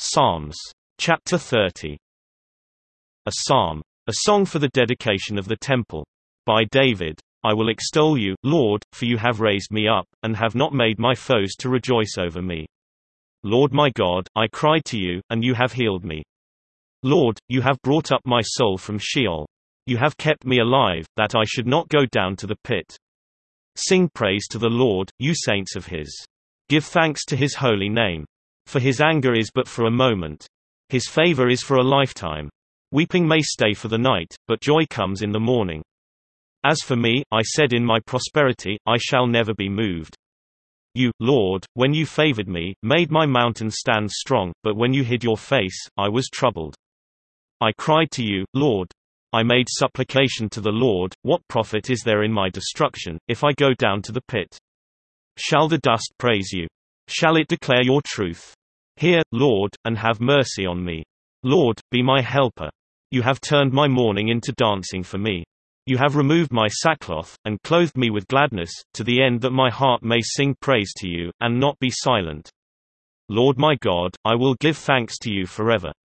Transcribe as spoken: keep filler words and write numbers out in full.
Psalms. Chapter thirty. A Psalm. A song for the dedication of the temple. By David. I will extol you, Lord, for you have raised me up, and have not made my foes to rejoice over me. Lord my God, I cried to you, and you have healed me. Lord, you have brought up my soul from Sheol. You have kept me alive, that I should not go down to the pit. Sing praise to the Lord, you saints of his. Give thanks to his holy name. For his anger is but for a moment. His favor is for a lifetime. Weeping may stay for the night, but joy comes in the morning. As for me, I said in my prosperity, I shall never be moved. You, Lord, when you favored me, made my mountain stand strong, but when you hid your face, I was troubled. I cried to you, Lord. I made supplication to the Lord. What profit is there in my destruction, if I go down to the pit? Shall the dust praise you? Shall it declare your truth? Hear, Lord, and have mercy on me. Lord, be my helper. You have turned my mourning into dancing for me. You have removed my sackcloth, and clothed me with gladness, to the end that my heart may sing praise to you, and not be silent. Lord my God, I will give thanks to you forever.